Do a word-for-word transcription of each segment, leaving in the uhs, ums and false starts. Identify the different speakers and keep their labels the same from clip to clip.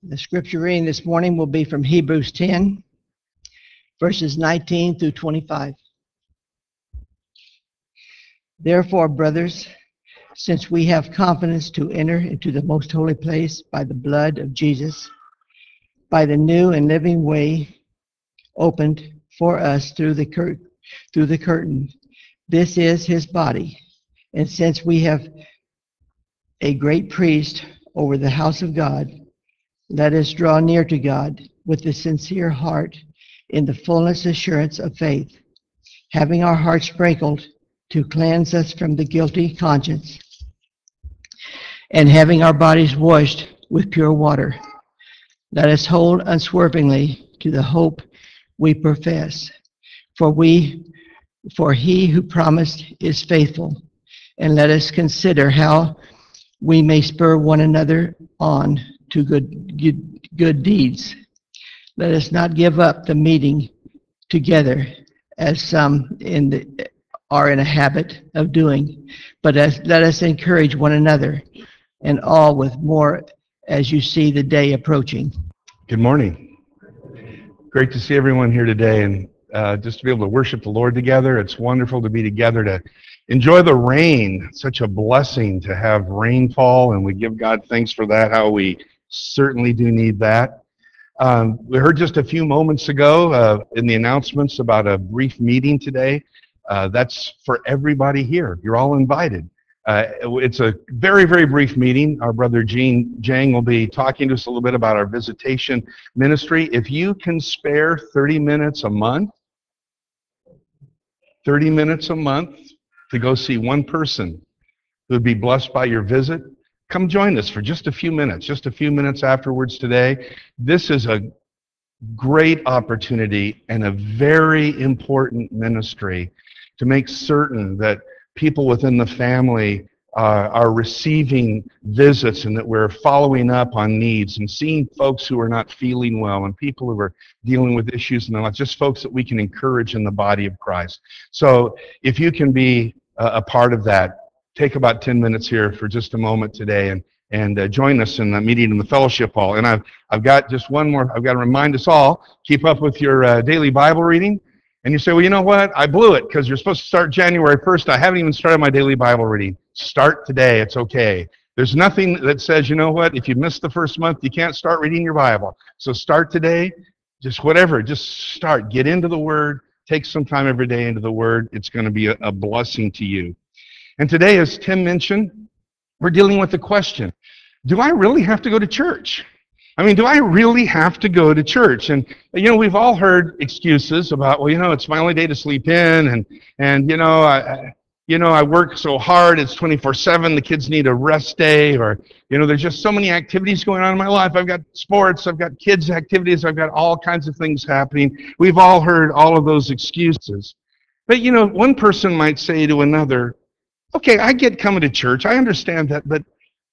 Speaker 1: The scripture reading this morning will be from Hebrews ten, verses nineteen through twenty-five. Therefore, brothers, since we have confidence to enter into the most holy place by the blood of Jesus, by the new and living way opened for us through the cur- through the curtain, this is his body. And since we have a great priest over the house of God, let us draw near to God with a sincere heart in the fullness assurance of faith, having our hearts sprinkled to cleanse us from the guilty conscience, and having our bodies washed with pure water. Let us hold unswervingly to the hope we profess, for we, for he who promised is faithful. And let us consider how we may spur one another on to good, good, good deeds. Let us not give up the meeting together, as some in the, are in a habit of doing, but as, let us encourage one another, and all with more as you see the day approaching.
Speaker 2: Good morning. Great to see everyone here today, and uh, just to be able to worship the Lord together. It's wonderful to be together to enjoy the rain. Such a blessing to have rainfall, and we give God thanks for that, how we certainly do need that. Um, we heard just a few moments ago uh, in the announcements about a brief meeting today. Uh, that's for everybody here. You're all invited. Uh, it's a very, very brief meeting. Our brother Gene Jang will be talking to us a little bit about our visitation ministry. If you can spare thirty minutes a month, thirty minutes a month to go see one person who would be blessed by your visit, come join us for just a few minutes, just a few minutes afterwards today. This is a great opportunity and a very important ministry to make certain that people within the family uh, are receiving visits, and that we're following up on needs and seeing folks who are not feeling well and people who are dealing with issues in their life, just folks that we can encourage in the body of Christ. So if you can be a, a part of that, take about ten minutes here for just a moment today and and uh, join us in the meeting in the fellowship hall. And I've I've got just one more. I've got to remind us all, keep up with your uh, daily Bible reading. And you say, well, you know what? I blew it because you're supposed to start January first. I haven't even started my daily Bible reading. Start today. It's okay. There's nothing that says, you know what? If you missed the first month, you can't start reading your Bible. So start today. Just whatever. Just start. Get into the Word. Take some time every day into the Word. It's going to be a, a blessing to you. And today, as Tim mentioned, we're dealing with the question, do I really have to go to church? I mean, do I really have to go to church? And, you know, we've all heard excuses about, well, you know, it's my only day to sleep in, and, and you know, I, you know, I work so hard, it's twenty-four seven, the kids need a rest day, or, you know, there's just so many activities going on in my life. I've got sports, I've got kids' activities, I've got all kinds of things happening. We've all heard all of those excuses. But, you know, one person might say to another, okay, I get coming to church, I understand that, but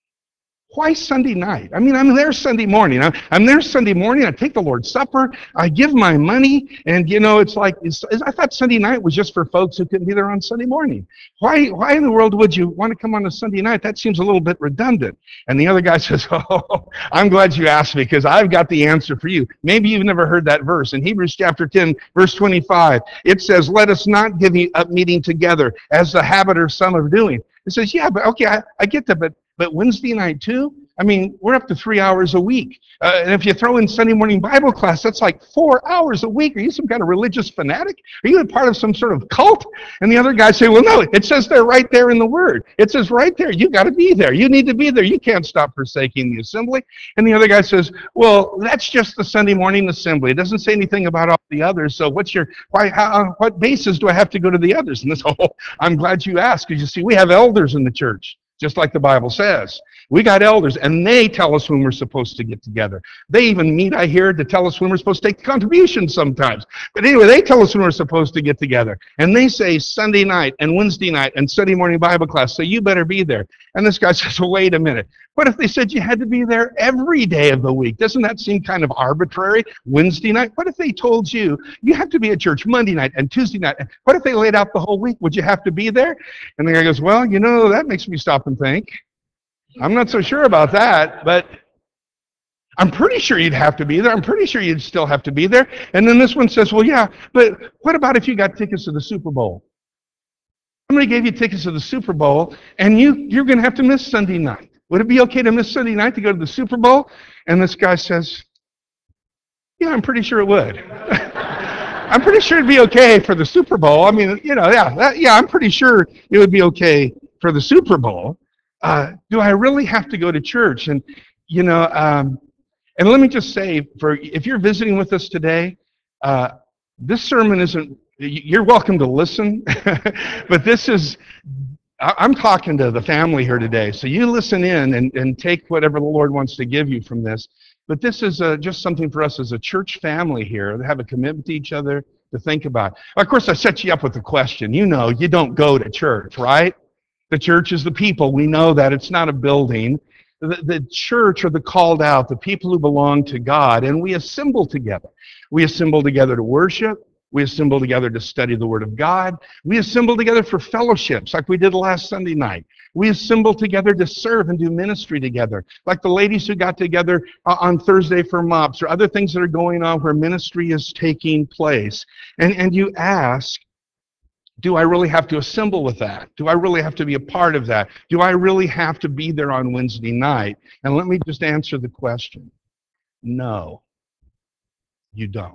Speaker 2: why Sunday night? I mean, I'm there Sunday morning. I'm, I'm there Sunday morning. I take the Lord's Supper. I give my money. And, you know, it's like, it's, I thought Sunday night was just for folks who couldn't be there on Sunday morning. Why Why in the world would you want to come on a Sunday night? That seems a little bit redundant. And the other guy says, oh, I'm glad you asked me because I've got the answer for you. Maybe you've never heard that verse. In Hebrews chapter ten, verse twenty-five, it says, let us not give up meeting together as the habit of some are doing. It says, yeah, but okay, I, I get that, but But Wednesday night too? I mean, we're up to three hours a week. Uh, and if you throw in Sunday morning Bible class, that's like four hours a week. Are you some kind of religious fanatic? Are you a part of some sort of cult? And the other guys say, well, no, it says there right there in the Word. It says right there, you got to be there. You need to be there. You can't stop forsaking the assembly. And the other guy says, well, that's just the Sunday morning assembly. It doesn't say anything about all the others. So what's your, why, how, what basis do I have to go to the others? And this, oh, I'm glad you asked, because you see, we have elders in the church. Just like the Bible says. We got elders, and they tell us when we're supposed to get together. They even meet, I hear, to tell us when we're supposed to take contributions sometimes. But anyway, they tell us when we're supposed to get together. And they say Sunday night and Wednesday night and Sunday morning Bible class, so you better be there. And this guy says, well, wait a minute. What if they said you had to be there every day of the week? Doesn't that seem kind of arbitrary? Wednesday night? What if they told you you have to be at church Monday night and Tuesday night? What if they laid out the whole week? Would you have to be there? And the guy goes, well, you know, that makes me stop and think. I'm not so sure about that, but I'm pretty sure you'd have to be there. I'm pretty sure you'd still have to be there. And then this one says, well, yeah, but what about if you got tickets to the Super Bowl? Somebody gave you tickets to the Super Bowl, and you, you're going to have to miss Sunday night. Would it be okay to miss Sunday night to go to the Super Bowl? And this guy says, yeah, I'm pretty sure it would. I'm pretty sure it'd be okay for the Super Bowl. I mean, you know, yeah, that, yeah, I'm pretty sure it would be okay for the Super Bowl. Uh, do I really have to go to church? And, you know, um, and let me just say, for if you're visiting with us today, uh, this sermon isn't, you're welcome to listen, but this is, I'm talking to the family here today, so you listen in and, and take whatever the Lord wants to give you from this. But this is uh, just something for us as a church family here to have a commitment to each other to think about. Of course, I set you up with the question. You know, you don't go to church, right? The church is the people. We know that. It's not a building. The, the church are the called out, the people who belong to God, and we assemble together. We assemble together to worship. We assemble together to study the Word of God. We assemble together for fellowships like we did last Sunday night. We assemble together to serve and do ministry together, like the ladies who got together uh, on Thursday for MOPS or other things that are going on where ministry is taking place. And, and you ask, do I really have to assemble with that? Do I really have to be a part of that? Do I really have to be there on Wednesday night? And let me just answer the question. No, you don't.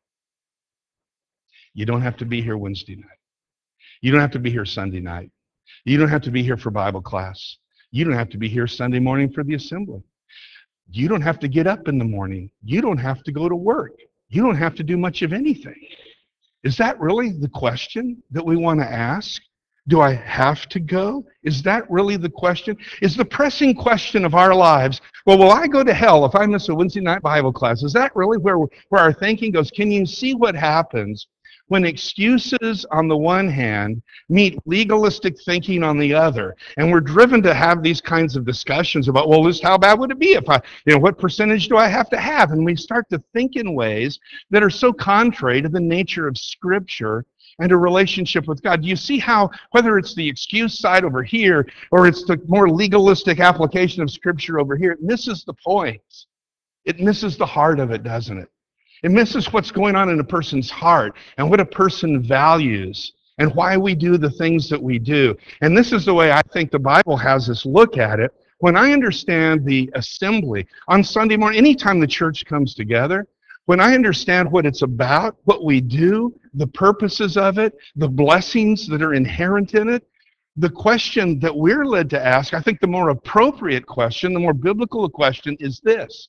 Speaker 2: You don't have to be here Wednesday night. You don't have to be here Sunday night. You don't have to be here for Bible class. You don't have to be here Sunday morning for the assembly. You don't have to get up in the morning. You don't have to go to work. You don't have to do much of anything. Is that really the question that we want to ask? Do I have to go? Is that really the question? Is the pressing question of our lives, well, will I go to hell if I miss a Wednesday night Bible class? Is that really where, where our thinking goes? Can you see what happens when excuses on the one hand meet legalistic thinking on the other? And we're driven to have these kinds of discussions about, well, this, how bad would it be if I, you know, what percentage do I have to have? And we start to think in ways that are so contrary to the nature of Scripture and a relationship with God. Do you see how, whether it's the excuse side over here or it's the more legalistic application of Scripture over here, it misses the point. It misses the heart of it, doesn't it? It misses what's going on in a person's heart and what a person values and why we do the things that we do. And this is the way I think the Bible has us look at it. When I understand the assembly on Sunday morning, anytime the church comes together, when I understand what it's about, what we do, the purposes of it, the blessings that are inherent in it, the question that we're led to ask, I think the more appropriate question, the more biblical question is this: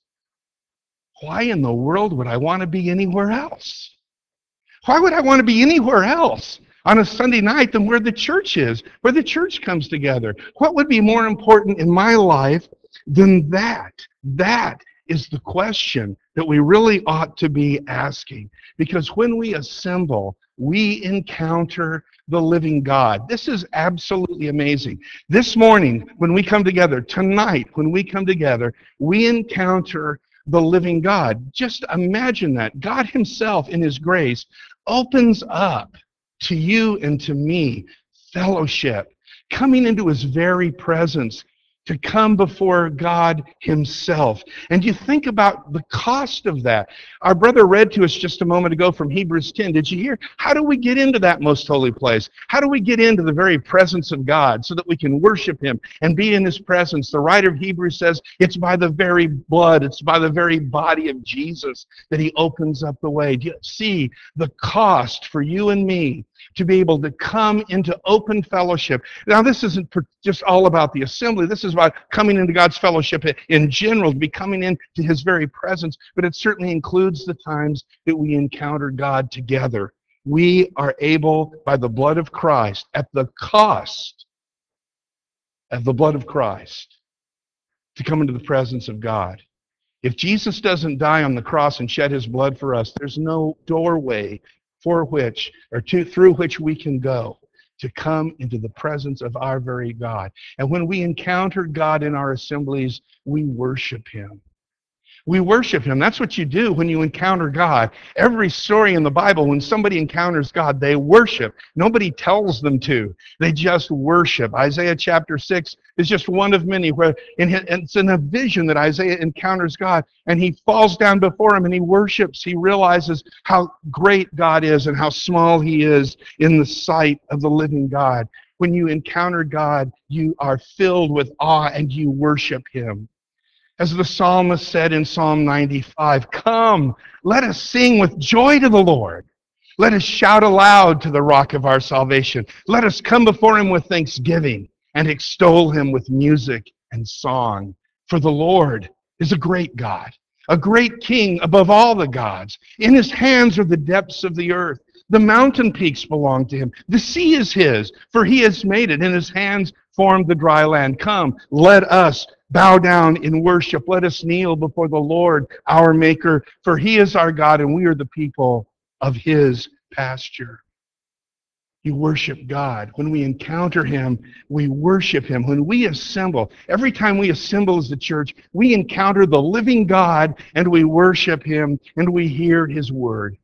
Speaker 2: why in the world would I want to be anywhere else? Why would I want to be anywhere else on a Sunday night than where the church is, where the church comes together? What would be more important in my life than that? That is the question that we really ought to be asking. Because when we assemble, we encounter the living God. This is absolutely amazing. This morning, when we come together, tonight, when we come together, we encounter the living God. Just imagine that. God Himself, in His grace, opens up to you and to me fellowship, coming into His very presence, to come before God Himself. And you think about the cost of that. Our brother read to us just a moment ago from Hebrews ten. Did you hear? How do we get into that most holy place? How do we get into the very presence of God so that we can worship Him and be in His presence? The writer of Hebrews says it's by the very blood, it's by the very body of Jesus that He opens up the way. Do you see the cost for you and me to be able to come into open fellowship? Now, this isn't just all about the assembly. This is about coming into God's fellowship in general, to be coming into His very presence, but it certainly includes the times that we encounter God together. We are able, by the blood of Christ, at the cost of the blood of Christ, to come into the presence of God. If Jesus doesn't die on the cross and shed His blood for us, there's no doorway for which, or to, through which we can go to come into the presence of our very God. And when we encounter God in our assemblies, we worship Him. We worship him. That's what you do when you encounter God. Every story in the Bible, when somebody encounters God, they worship. Nobody tells them to. They just worship. Isaiah chapter six is just one of many where in his, it's in a vision that Isaiah encounters God, and he falls down before him and he worships. He realizes how great God is and how small he is in the sight of the living God. When you encounter God, you are filled with awe and you worship him. As the psalmist said in Psalm ninety-five, "Come, let us sing with joy to the Lord. Let us shout aloud to the rock of our salvation. Let us come before him with thanksgiving and extol him with music and song. For the Lord is a great God, a great King above all the gods. In his hands are the depths of the earth. The mountain peaks belong to him. The sea is his, for he has made it. In his hands formed the dry land. Come, let us bow down in worship. Let us kneel before the Lord, our Maker, for he is our God, and we are the people of his pasture." You worship God. When we encounter him, we worship him. When we assemble, every time we assemble as the church, we encounter the living God, and we worship him, and we hear his word.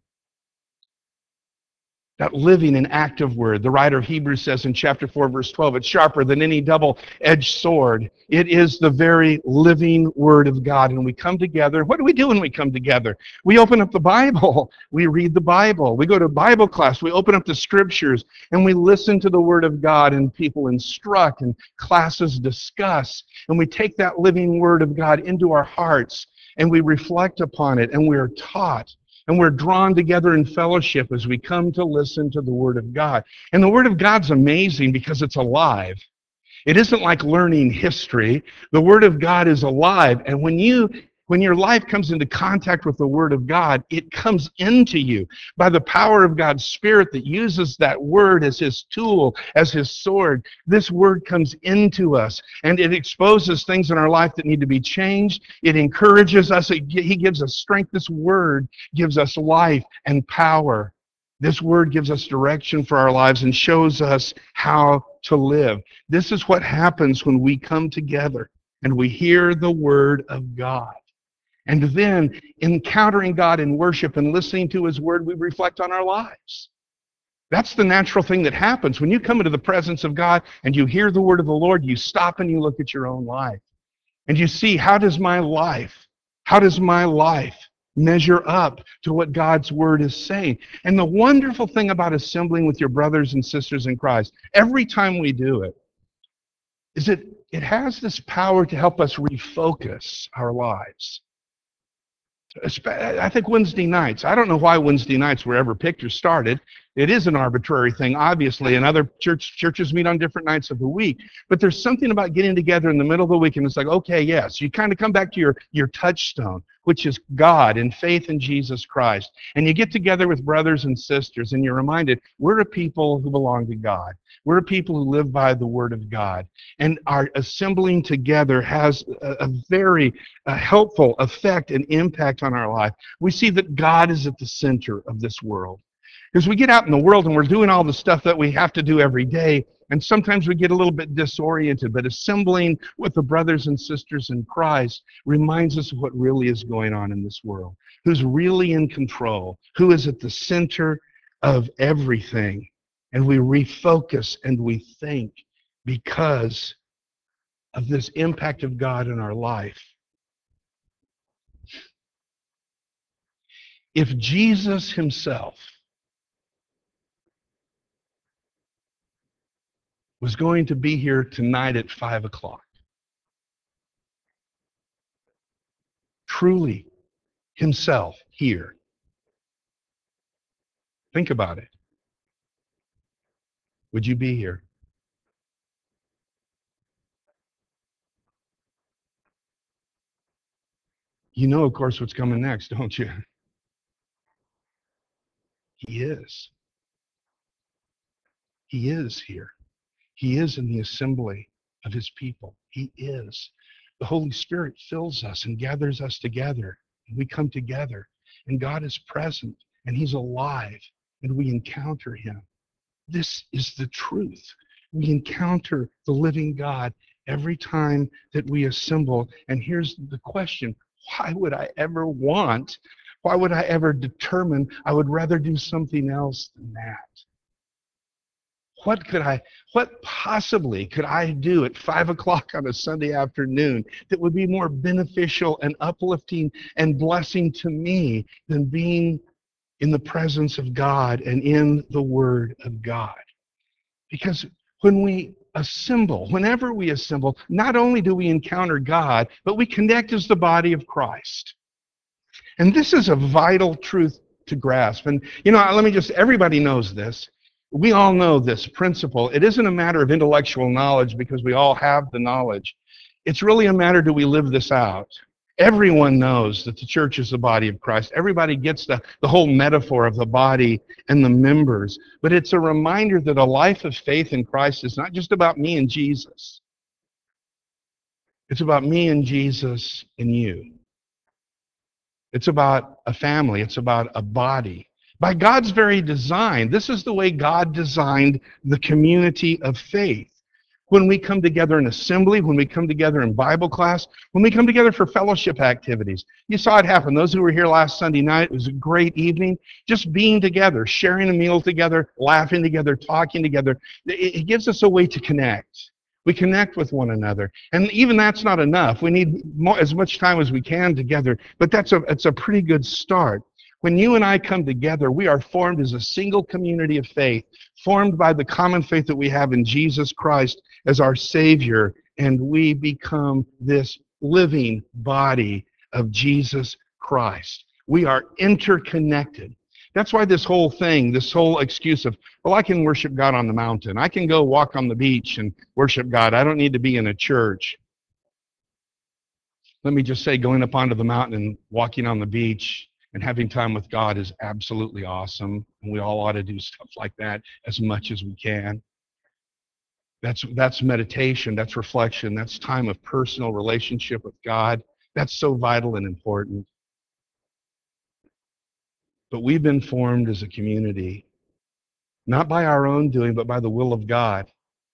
Speaker 2: That living and active word. The writer of Hebrews says in chapter four, verse twelve, it's sharper than any double-edged sword. It is the very living word of God. And we come together. What do we do when we come together? We open up the Bible. We read the Bible. We go to Bible class. We open up the scriptures and we listen to the word of God, and people instruct and classes discuss. And we take that living word of God into our hearts and we reflect upon it, and we are taught. And we're drawn together in fellowship as we come to listen to the Word of God. And the Word of God's amazing because it's alive. It isn't like learning history. The Word of God is alive. And when you when your life comes into contact with the Word of God, it comes into you by the power of God's Spirit that uses that Word as his tool, as his sword. This Word comes into us, and it exposes things in our life that need to be changed. It encourages us. It, he gives us strength. This Word gives us life and power. This Word gives us direction for our lives and shows us how to live. This is what happens when we come together and we hear the Word of God. And then, encountering God in worship and listening to his word, we reflect on our lives. That's the natural thing that happens. When you come into the presence of God and you hear the word of the Lord, you stop and you look at your own life. And you see, how does my life, how does my life measure up to what God's word is saying? And the wonderful thing about assembling with your brothers and sisters in Christ, every time we do it, is that it has this power to help us refocus our lives. I think Wednesday nights, I don't know why Wednesday nights were ever picked or started. It is an arbitrary thing, obviously, and other church churches meet on different nights of the week. But there's something about getting together in the middle of the week, and it's like, okay, yes, you kind of come back to your, your touchstone, which is God and faith in Jesus Christ. And you get together with brothers and sisters, and you're reminded, we're a people who belong to God. We're a people who live by the Word of God. And our assembling together has a, a very uh, helpful effect and impact on our life. We see that God is at the center of this world. Because we get out in the world and we're doing all the stuff that we have to do every day, and sometimes we get a little bit disoriented, but assembling with the brothers and sisters in Christ reminds us of what really is going on in this world, who's really in control, who is at the center of everything. And we refocus and we think because of this impact of God in our life. If Jesus himself was going to be here tonight at five o'clock, truly himself here, think about it. Would you be here? You know, of course, what's coming next, don't you? He is. He is here. He is in the assembly of his people. He is. The Holy Spirit fills us and gathers us together. And we come together. And God is present. And he's alive. And we encounter him. This is the truth. We encounter the living God every time that we assemble. And here's the question. Why would I ever want, why would I ever determine I would rather do something else than that? What could I, what possibly could I do at five o'clock on a Sunday afternoon that would be more beneficial and uplifting and blessing to me than being in the presence of God and in the Word of God? Because when we assemble, whenever we assemble, not only do we encounter God, but we connect as the body of Christ. And this is a vital truth to grasp. And, you know, let me just, everybody knows this. We all know this principle. It isn't a matter of intellectual knowledge because we all have the knowledge. It's really a matter, do we live this out? Everyone knows that the church is the body of Christ. Everybody gets the, the whole metaphor of the body and the members. But it's a reminder that a life of faith in Christ is not just about me and Jesus. It's about me and Jesus and you. It's about a family. It's about a body. By God's very design, this is the way God designed the community of faith. When we come together in assembly, when we come together in Bible class, when we come together for fellowship activities. You saw it happen. Those who were here last Sunday night, it was a great evening. Just being together, sharing a meal together, laughing together, talking together. It gives us a way to connect. We connect with one another. And even that's not enough. We need more, as much time as we can together. But that's a, it's a pretty good start. When you and I come together, we are formed as a single community of faith, formed by the common faith that we have in Jesus Christ as our Savior, and we become this living body of Jesus Christ. We are interconnected. That's why this whole thing, this whole excuse of, well, I can worship God on the mountain. I can go walk on the beach and worship God. I don't need to be in a church. Let me just say, going up onto the mountain and walking on the beach and having time with God is absolutely awesome. And we all ought to do stuff like that as much as we can. That's, that's meditation, that's reflection, that's time of personal relationship with God. That's so vital and important. But we've been formed as a community, not by our own doing, but by the will of God.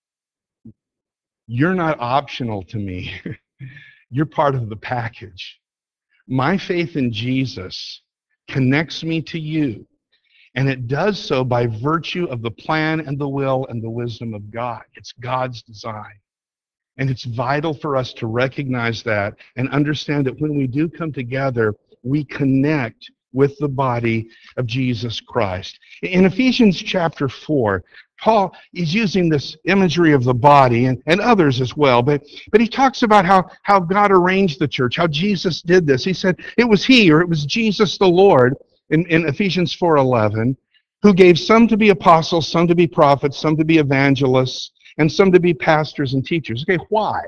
Speaker 2: You're not optional to me. You're part of the package. My faith in Jesus connects me to you, and it does so by virtue of the plan and the will and the wisdom of God. It's God's design. And it's vital for us to recognize that and understand that when we do come together, we connect with the body of Jesus Christ. In Ephesians chapter four, Paul is using this imagery of the body and, and others as well, but, but he talks about how, how God arranged the church, how Jesus did this. He said it was he, or it was Jesus the Lord, in, in Ephesians four eleven, who gave some to be apostles, some to be prophets, some to be evangelists, and some to be pastors and teachers. Okay, why?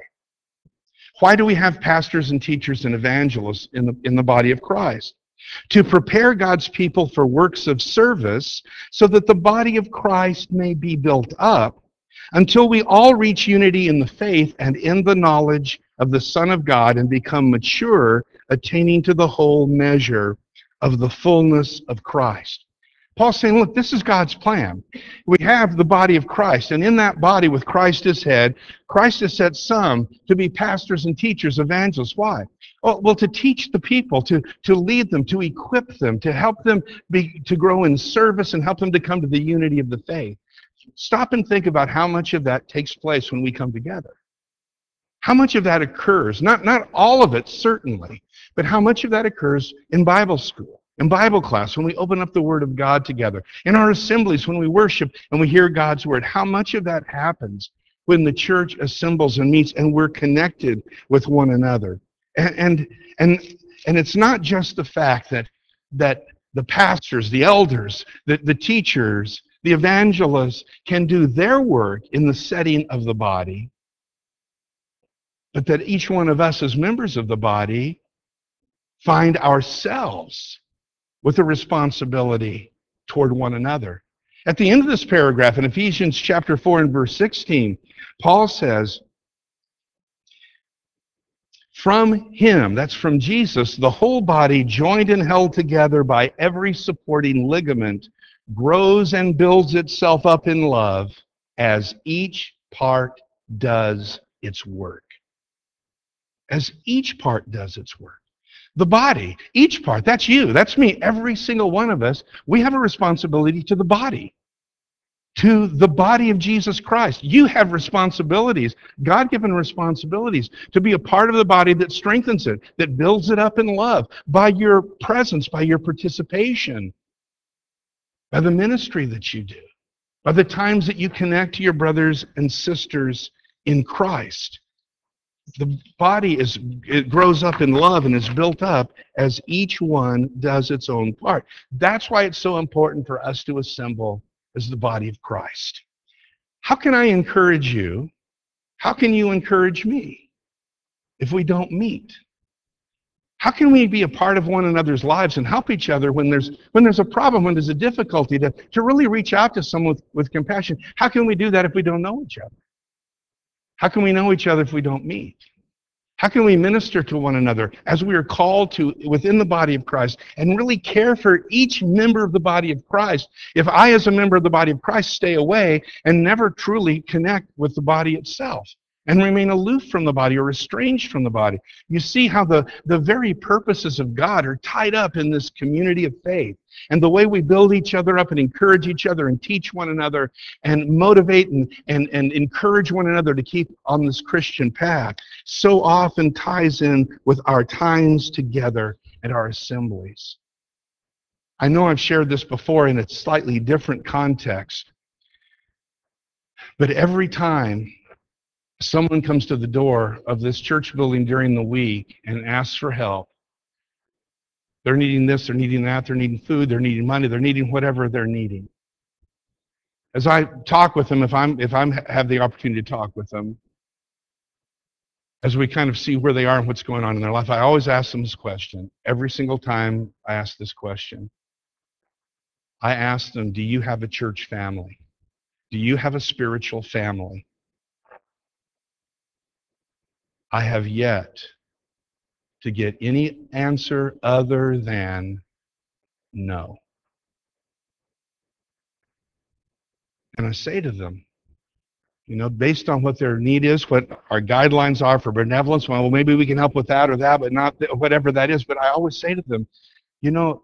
Speaker 2: Why do we have pastors and teachers and evangelists in the, in the body of Christ? To prepare God's people for works of service so that the body of Christ may be built up until we all reach unity in the faith and in the knowledge of the Son of God and become mature, attaining to the whole measure of the fullness of Christ. Paul's saying, look, this is God's plan. We have the body of Christ, and in that body with Christ as head, Christ has set some to be pastors and teachers, evangelists. Why? Oh, well, to teach the people, to, to lead them, to equip them, to help them be, to grow in service and help them to come to the unity of the faith. Stop and think about how much of that takes place when we come together. How much of that occurs, not, not all of it certainly, but how much of that occurs in Bible school, in Bible class, when we open up the Word of God together, in our assemblies, when we worship and we hear God's Word. How much of that happens when the church assembles and meets and we're connected with one another? And and and, and it's not just the fact that, that the pastors, the elders, the, the teachers, the evangelists can do their work in the setting of the body, but that each one of us as members of the body find ourselves with a responsibility toward one another. At the end of this paragraph, in Ephesians chapter four and verse sixteen, Paul says, from him, that's from Jesus, the whole body, joined and held together by every supporting ligament, grows and builds itself up in love as each part does its work. As each part does its work. The body, each part, that's you, that's me, every single one of us, we have a responsibility to the body, to the body of Jesus Christ. You have responsibilities, God-given responsibilities, to be a part of the body that strengthens it, that builds it up in love, by your presence, by your participation, by the ministry that you do, by the times that you connect to your brothers and sisters in Christ. The body is, it grows up in love and is built up as each one does its own part. That's why it's so important for us to assemble as the body of Christ. How can I encourage you? How can you encourage me if we don't meet? How can we be a part of one another's lives and help each other when there's when there's a problem, when there's a difficulty, to, to really reach out to someone with, with compassion? How can we do that if we don't know each other? How can we know each other if we don't meet? How can we minister to one another as we are called to within the body of Christ and really care for each member of the body of Christ if I, as a member of the body of Christ, stay away and never truly connect with the body itself and remain aloof from the body or estranged from the body? You see how the, the very purposes of God are tied up in this community of faith. And the way we build each other up and encourage each other and teach one another and motivate and, and, and encourage one another to keep on this Christian path so often ties in with our times together and our assemblies. I know I've shared this before in a slightly different context, but every time someone comes to the door of this church building during the week and asks for help, they're needing this, they're needing that, they're needing food, they're needing money, they're needing whatever they're needing. As I talk with them, if I'm if I'm have the opportunity to talk with them, as we kind of see where they are and what's going on in their life, I always ask them this question. Every single time I ask this question, I ask them, do you have a church family? Do you have a spiritual family? I have yet to get any answer other than no. And I say to them, you know, based on what their need is, what our guidelines are for benevolence, well, maybe we can help with that or that, but not th- whatever that is. But I always say to them, you know,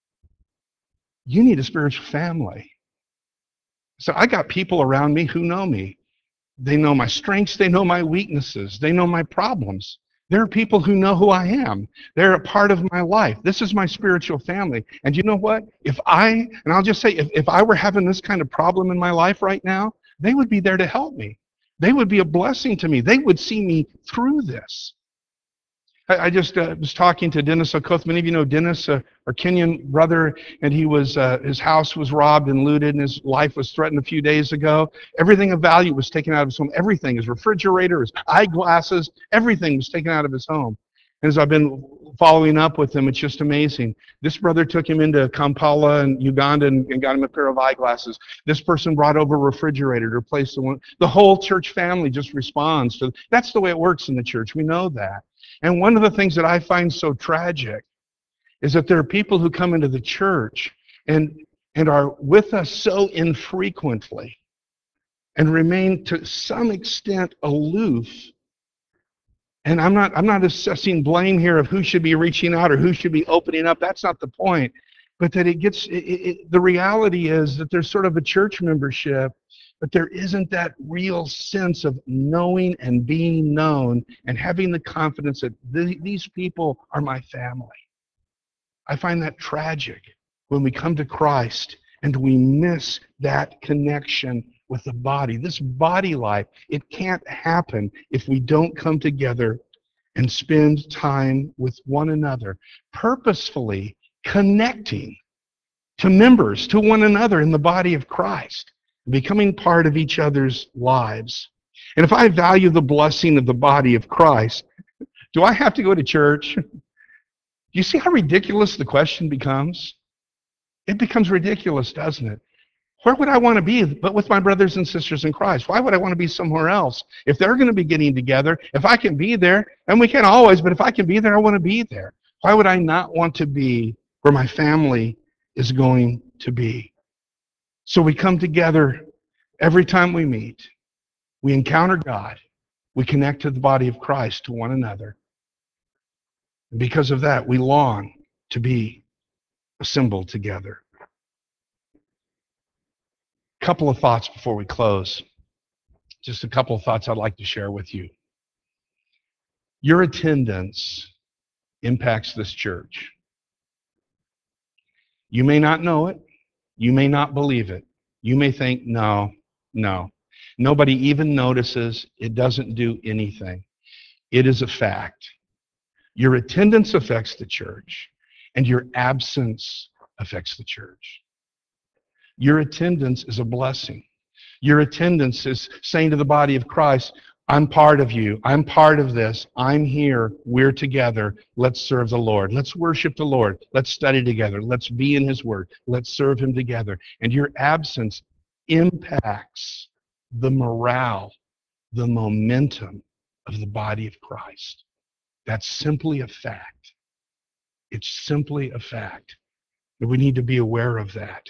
Speaker 2: you need a spiritual family. So I got people around me who know me. They know my strengths. They know my weaknesses. They know my problems. There are people who know who I am. They're a part of my life. This is my spiritual family. And you know what? If I, and I'll just say, if, if I were having this kind of problem in my life right now, they would be there to help me. They would be a blessing to me. They would see me through this. I, I just uh, was talking to Dennis Okoth. Many of you know Dennis, uh, our Kenyan brother, and he was uh, his house was robbed and looted, and his life was threatened a few days ago. Everything of value was taken out of his home. Everything, his refrigerator, his eyeglasses, everything was taken out of his home. And as I've been following up with him, it's just amazing. This brother took him into Kampala and Uganda and, and got him a pair of eyeglasses. This person brought over a refrigerator to replace the one. The whole church family just responds to. That's the way it works in the church. We know that. And one of the things that I find so tragic is that there are people who come into the church and and are with us so infrequently and remain to some extent aloof. And I'm not I'm not assessing blame here of who should be reaching out or who should be opening up. That's not the point. But that it gets it, it, the reality is that there's sort of a church membership, but there isn't that real sense of knowing and being known and having the confidence that th- these people are my family. I find that tragic when we come to Christ and we miss that connection with the body. This body life, it can't happen if we don't come together and spend time with one another, purposefully connecting to members, to one another in the body of Christ, becoming part of each other's lives. And if I value the blessing of the body of Christ, do I have to go to church? Do you see how ridiculous the question becomes? It becomes ridiculous, doesn't it? Where would I want to be but with my brothers and sisters in Christ? Why would I want to be somewhere else? If they're going to be getting together, if I can be there, and we can't always, but if I can be there, I want to be there. Why would I not want to be where my family is going to be? So we come together every time we meet. We encounter God. We connect to the body of Christ, to one another. And because of that, we long to be assembled together. A couple of thoughts before we close. Just a couple of thoughts I'd like to share with you. Your attendance impacts this church. You may not know it. You may not believe it. You may think, no, no. Nobody even notices. It doesn't do anything. It is a fact. Your attendance affects the church, and your absence affects the church. Your attendance is a blessing. Your attendance is saying to the body of Christ, I'm part of you. I'm part of this. I'm here. We're together. Let's serve the Lord. Let's worship the Lord. Let's study together. Let's be in His Word. Let's serve Him together. And your absence impacts the morale, the momentum of the body of Christ. That's simply a fact. It's simply a fact. And we need to be aware of that.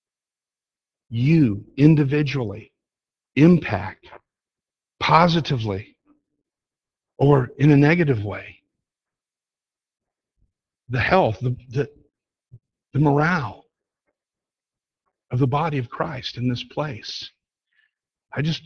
Speaker 2: You, individually, impact positively or in a negative way the health, the, the, the morale of the body of Christ in this place. I just,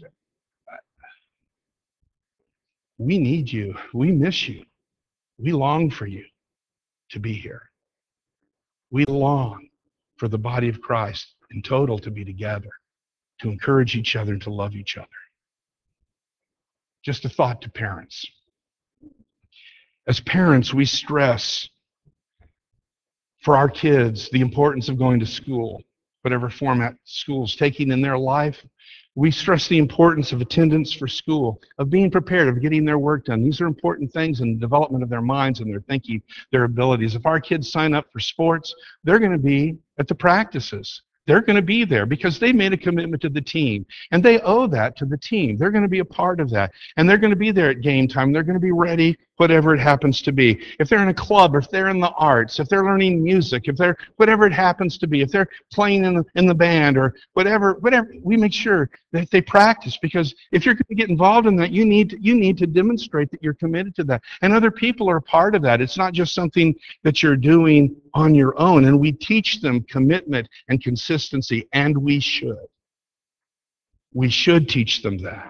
Speaker 2: we need you. We miss you. We long for you to be here. We long for the body of Christ in total to be together, to encourage each other and to love each other. Just a thought to parents. As parents, we stress for our kids the importance of going to school, whatever format school's taking in their life. We stress the importance of attendance for school, of being prepared, of getting their work done. These are important things in the development of their minds and their thinking, their abilities. If our kids sign up for sports, they're going to be at the practices. They're going to be there because they made a commitment to the team, and they owe that to the team. They're going to be a part of that, and they're going to be there at game time. They're going to be ready, whatever it happens to be. If they're in a club, or if they're in the arts, if they're learning music, if they're whatever it happens to be, if they're playing in the, in the band or whatever, whatever, we make sure that they practice, because if you're going to get involved in that, you need to, you need to demonstrate that you're committed to that, and other people are a part of that. It's not just something that you're doing on your own, and we teach them commitment and consistency, and we should. We should teach them that.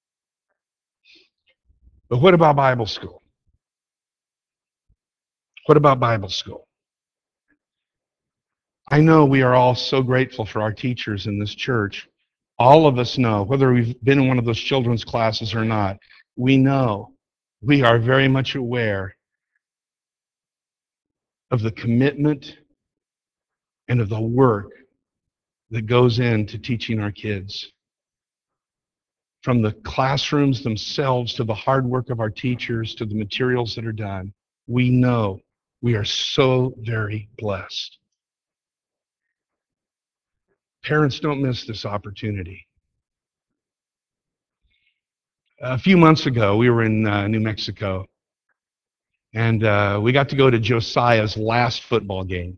Speaker 2: But what about Bible school? What about Bible school? I know we are all so grateful for our teachers in this church. All of us know, whether we've been in one of those children's classes or not, we know, we are very much aware of the commitment and of the work that goes into teaching our kids. From the classrooms themselves to the hard work of our teachers to the materials that are done, we know we are so very blessed. Parents, don't miss this opportunity. A few months ago, we were in uh, New Mexico, and uh, we got to go to Josiah's last football game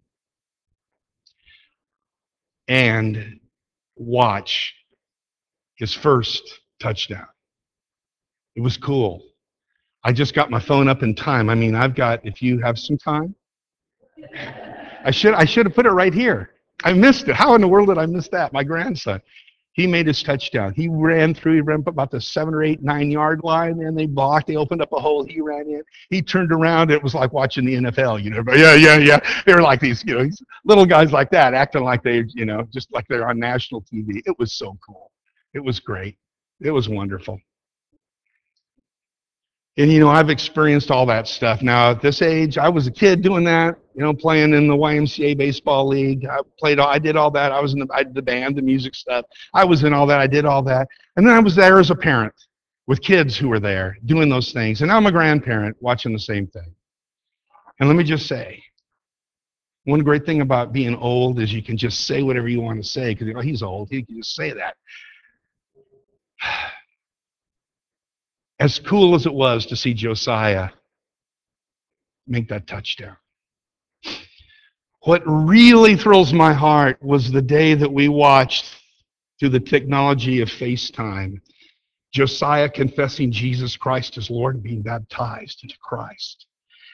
Speaker 2: and watch his first touchdown. It was cool. I just got my phone up in time. I mean, I've got, if you have some time, I should I should have put it right here. I missed it. How in the world did I miss that? My grandson, he made his touchdown. He ran through, he ran about the seven or eight, nine yard line, and they blocked. They opened up a hole. He ran in. He turned around. It was like watching the N F L, you know. But yeah, yeah, yeah. They were like these, you know, these little guys like that, acting like they, you know, just like they're on national T V. It was so cool. It was great. It was wonderful. And, you know, I've experienced all that stuff. Now, at this age, I was a kid doing that, you know, playing in the Y M C A baseball league. I played, I did all that. I was in the, I did the band, the music stuff. I was in all that. I did all that. And then I was there as a parent with kids who were there doing those things. And now I'm a grandparent watching the same thing. And let me just say, one great thing about being old is you can just say whatever you want to say, because, you know, he's old. He can just say that. As cool as it was to see Josiah make that touchdown, what really thrills my heart was the day that we watched through the technology of FaceTime, Josiah confessing Jesus Christ as Lord and being baptized into Christ.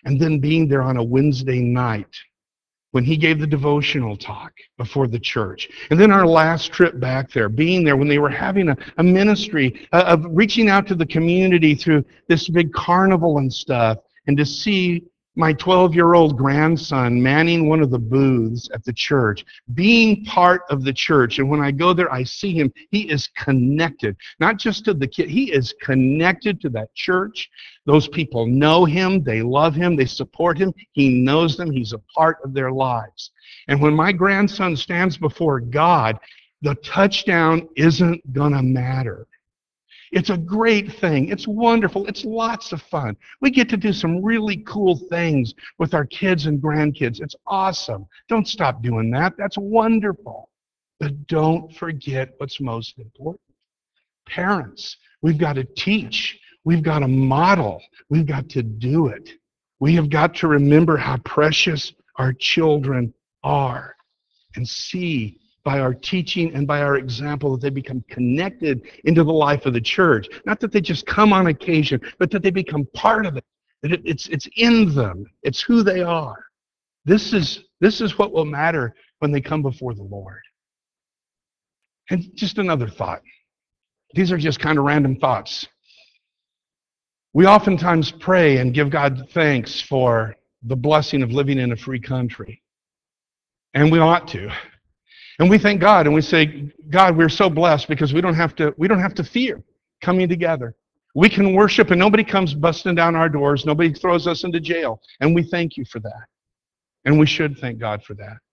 Speaker 2: and then being there on a Wednesday night when he gave the devotional talk before the church. And then our last trip back there, being there when they were having a, a ministry uh, of reaching out to the community through this big carnival and stuff, and to see my twelve-year-old grandson manning one of the booths at the church, being part of the church. And when I go there, I see him. He is connected, not just to the kid. He is connected to that church. Those people know him. They love him. They support him. He knows them. He's a part of their lives. And when my grandson stands before God, the touchdown isn't going to matter. It's a great thing. It's wonderful. It's lots of fun. We get to do some really cool things with our kids and grandkids. It's awesome. Don't stop doing that. That's wonderful. But don't forget what's most important. Parents, we've got to teach. We've got to model. We've got to do it. We have got to remember how precious our children are and see by our teaching and by our example that they become connected into the life of the church. Not that they just come on occasion, but that they become part of it. That it, it's, it's in them. It's who they are. This is, this is what will matter when they come before the Lord. And just another thought. These are just kind of random thoughts. We oftentimes pray and give God thanks for the blessing of living in a free country. And we ought to. And we thank God and we say, God, we're so blessed because we don't have to, we don't have to fear coming together. We can worship and nobody comes busting down our doors. Nobody throws us into jail. And we thank you for that. And we should thank God for that.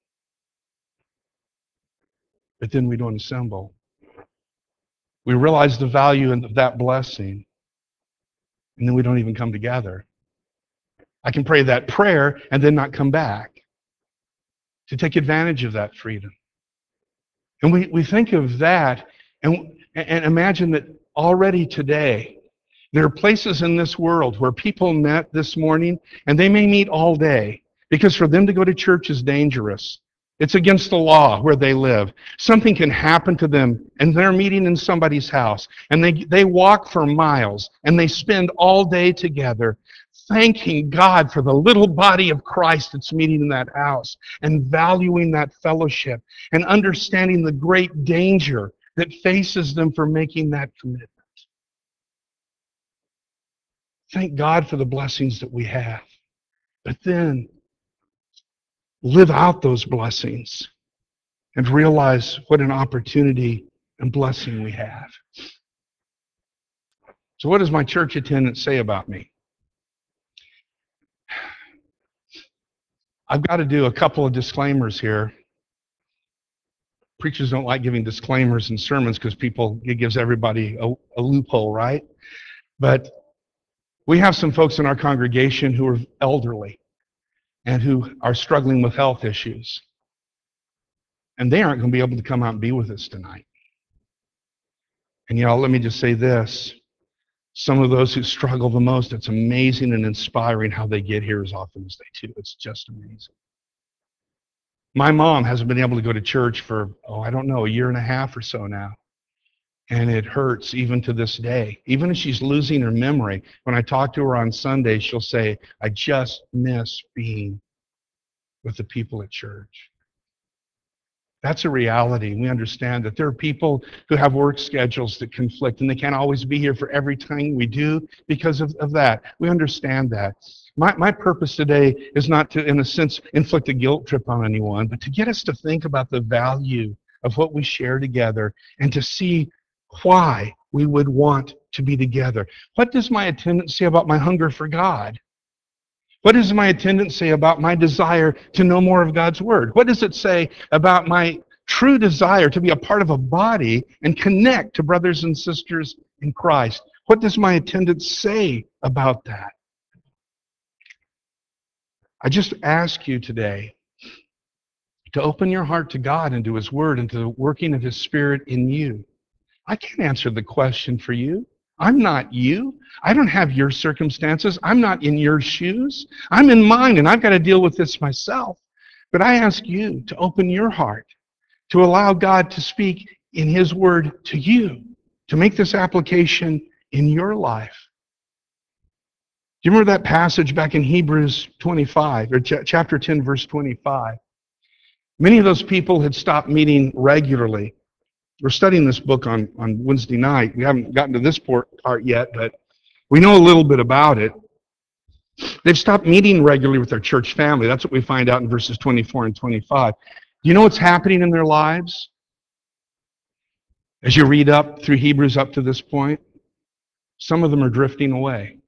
Speaker 2: But then we don't assemble. We realize the value of that blessing. And then we don't even come together. I can pray that prayer and then not come back to take advantage of that freedom. And we, we think of that and, and imagine that already today, there are places in this world where people met this morning and they may meet all day because for them to go to church is dangerous. It's against the law where they live. Something can happen to them and they're meeting in somebody's house and they, they walk for miles and they spend all day together thanking God for the little body of Christ that's meeting in that house and valuing that fellowship and understanding the great danger that faces them for making that commitment. Thank God for the blessings that we have. But then live out those blessings and realize what an opportunity and blessing we have. So what does my church attendance say about me? I've got to do a couple of disclaimers here. Preachers don't like giving disclaimers in sermons because people, it gives everybody a, a loophole, right? But we have some folks in our congregation who are elderly and who are struggling with health issues. And they aren't going to be able to come out and be with us tonight. And y'all, let me just say this. Some of those who struggle the most, it's amazing and inspiring how they get here as often as they do. It's just amazing. My mom hasn't been able to go to church for, oh, I don't know, a year and a half or so now. And it hurts even to this day. Even if she's losing her memory, when I talk to her on Sunday, she'll say, I just miss being with the people at church. That's a reality. We understand that there are people who have work schedules that conflict and they can't always be here for everything we do because of, of that. We understand that. My, my purpose today is not to, in a sense, inflict a guilt trip on anyone, but to get us to think about the value of what we share together and to see why we would want to be together. What does my attendance say about my hunger for God? What does my attendance say about my desire to know more of God's Word? What does it say about my true desire to be a part of a body and connect to brothers and sisters in Christ? What does my attendance say about that? I just ask you today to open your heart to God and to His Word and to the working of His Spirit in you. I can't answer the question for you. I'm not you. I don't have your circumstances. I'm not in your shoes. I'm in mine, and I've got to deal with this myself. But I ask you to open your heart, to allow God to speak in His Word to you, to make this application in your life. Do you remember that passage back in Hebrews twenty-five, or ch- chapter ten, verse twenty-five? Many of those people had stopped meeting regularly. We're studying this book on, on Wednesday night. We haven't gotten to this part yet, but we know a little bit about it. They've stopped meeting regularly with their church family. That's what we find out in verses twenty-four and twenty-five. Do you know what's happening in their lives? As you read up through Hebrews up to this point, some of them are drifting away.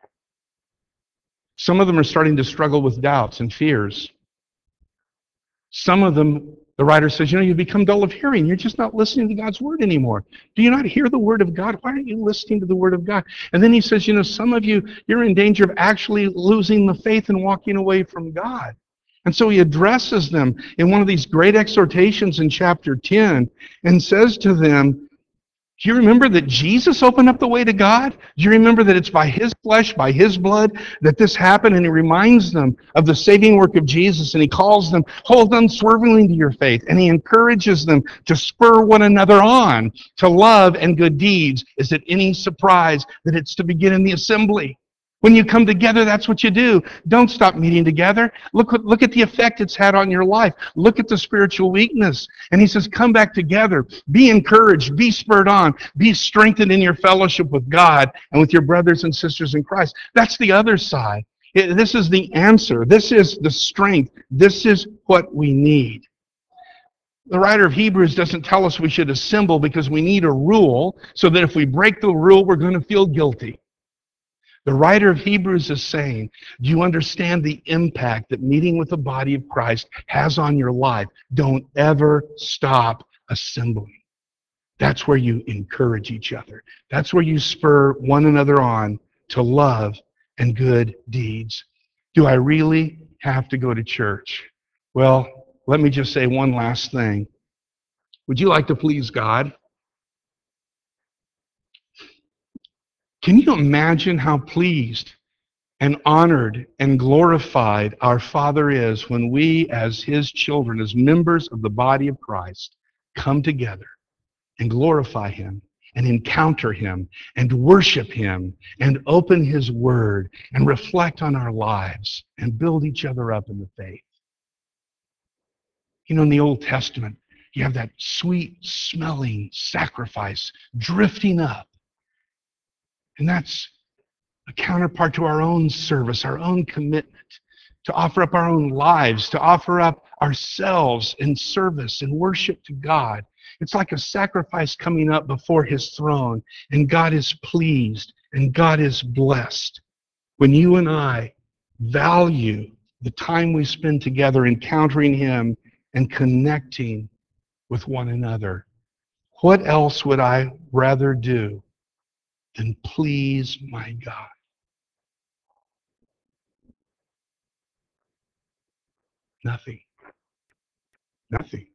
Speaker 2: Some of them are starting to struggle with doubts and fears. Some of them, the writer says, you know, you've become dull of hearing. You're just not listening to God's word anymore. Do you not hear the word of God? Why aren't you listening to the word of God? And then he says, you know, some of you, you're in danger of actually losing the faith and walking away from God. And so he addresses them in one of these great exhortations in chapter ten and says to them, do you remember that Jesus opened up the way to God? Do you remember that it's by his flesh, by his blood, that this happened? And he reminds them of the saving work of Jesus, and he calls them, hold unswervingly to your faith. And he encourages them to spur one another on to love and good deeds. Is it any surprise that it's to begin in the assembly? When you come together, that's what you do. Don't stop meeting together. Look, look at the effect it's had on your life. Look at the spiritual weakness. And he says, come back together. Be encouraged. Be spurred on. Be strengthened in your fellowship with God and with your brothers and sisters in Christ. That's the other side. This is the answer. This is the strength. This is what we need. The writer of Hebrews doesn't tell us we should assemble because we need a rule so that if we break the rule, we're going to feel guilty. The writer of Hebrews is saying, do you understand the impact that meeting with the body of Christ has on your life? Don't ever stop assembling. That's where you encourage each other. That's where you spur one another on to love and good deeds. Do I really have to go to church? Well, let me just say one last thing. Would you like to please God? Can you imagine how pleased and honored and glorified our Father is when we, as his children, as members of the body of Christ, come together and glorify him and encounter him and worship him and open his word and reflect on our lives and build each other up in the faith? You know, in the Old Testament, you have that sweet smelling sacrifice drifting up. And that's a counterpart to our own service, our own commitment, to offer up our own lives, to offer up ourselves in service and worship to God. It's like a sacrifice coming up before his throne, and God is pleased, and God is blessed. When you and I value the time we spend together encountering him and connecting with one another, what else would I rather do than please my God? Nothing. Nothing.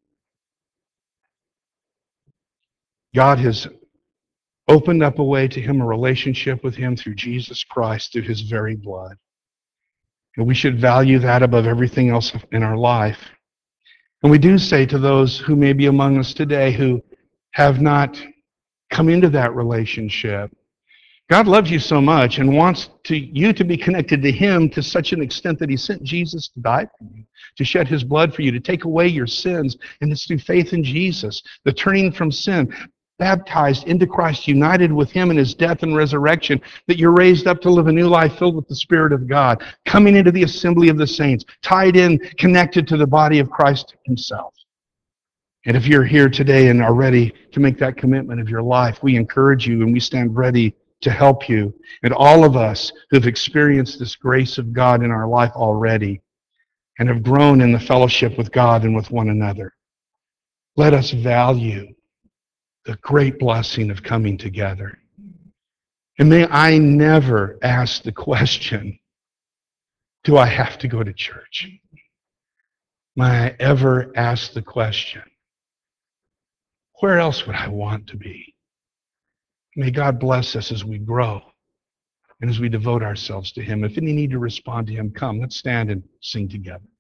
Speaker 2: God has opened up a way to him, a relationship with him through Jesus Christ, through his very blood. And we should value that above everything else in our life. And we do say to those who may be among us today who have not come into that relationship, God loves you so much and wants to, you to be connected to him to such an extent that he sent Jesus to die for you, to shed his blood for you, to take away your sins. And it's through faith in Jesus, the turning from sin, baptized into Christ, united with him in his death and resurrection, that you're raised up to live a new life filled with the Spirit of God, coming into the assembly of the saints, tied in, connected to the body of Christ himself. And if you're here today and are ready to make that commitment of your life, we encourage you and we stand ready to help you. And all of us who've experienced this grace of God in our life already and have grown in the fellowship with God and with one another, let us value the great blessing of coming together. And may I never ask the question, do I have to go to church? May I ever ask the question, where else would I want to be? May God bless us as we grow and as we devote ourselves to him. If any need to respond to him, come, let's stand and sing together.